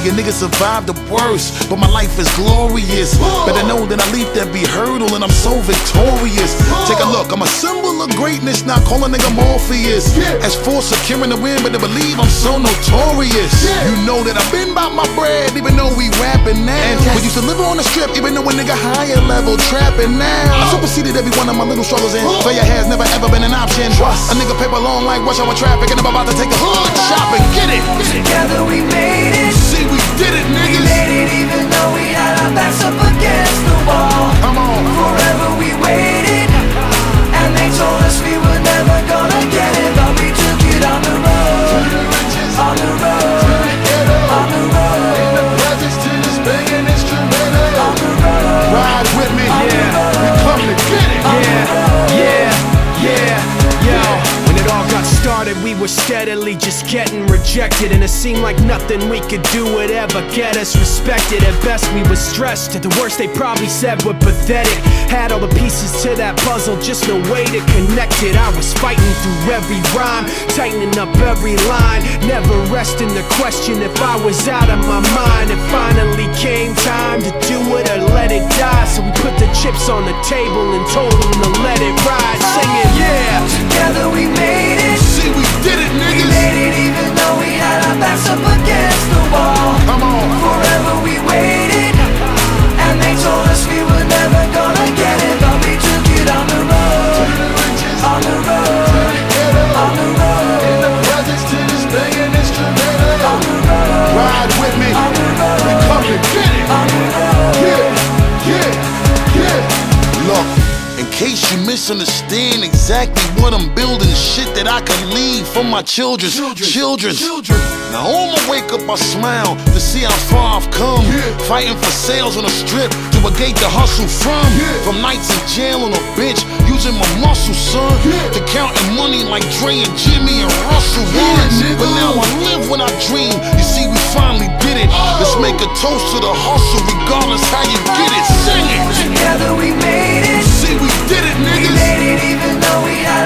A nigga survived the worst, but my life is glorious. Better know that I leaped every hurdle and I'm so victorious. Take a look, I'm a symbol of greatness, not call a nigga Morpheus. As for securing the win, but to believe I'm so notorious. You know that I've been about my bread, even though we rapping now. We used to live on the strip, even though a nigga higher level trapping now. I superseded every one of my little struggles and failure has never ever been an option. A nigga paper long like rush hour traffic and I'm about to take a hood shopping. Get it! Together we made it. See, we did it, niggas. We made it even though we had our backs up against the wall. Come on. Forever we waited, and they told us we were never gonna get it, but we took it on the road, on the road, on the road. In the presence to this banging instrumental. On the road. Ride with me, we come to get it. Yo, when it all got started, we were steadily just getting rejected, and it seemed like nothing we could do would ever get us respected. At best we were stressed, at the worst they probably said we're pathetic. Had all the pieces to that puzzle, just no way to connect it. I was fighting through every rhyme, tightening up every line, never resting the question if I was out of my mind. It finally came time to do it or let it die, so we put the chips on the table and told them to let it ride, singing Together we made it. See, we did it, We niggas. made it even though we had our backs up against the wall. Come on. Forever we waited, and they told us we were never gonna get it, but we took it on the road, on the road, on the road. In the presence to this banging instrumental. On the road, Ride with me, on the road, we come to get it. on the road. Look, in case you misunderstand exactly what I'm building, shit that I can leave for my children. Now on my wake up I smile to see how far I've come. Fighting for sales on the strip to a gate to hustle from. From nights in jail on a bench, using my muscle, son. To counting money like Dre and Jimmy and Russell once. But now I live when I dream. You see, we finally did it. Let's make a toast to the hustle, regardless how you get it. Sing it. Together we made it. See, we did it, We niggas. made it even though we had